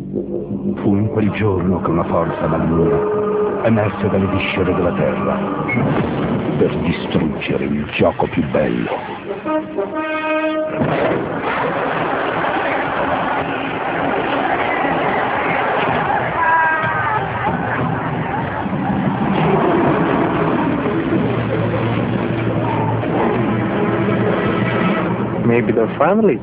Fu in quel giorno che una forza maligna emerse dalle viscere della terra per distruggere il gioco più bello. Maybe they're friendly.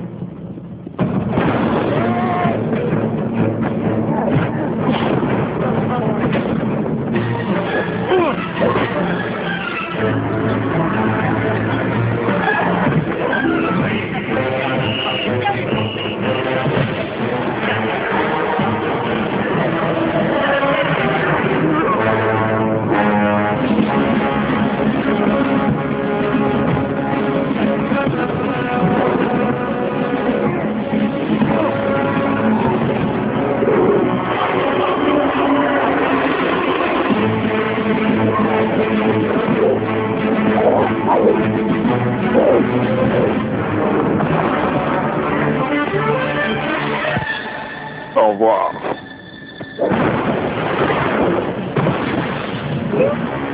Au revoir.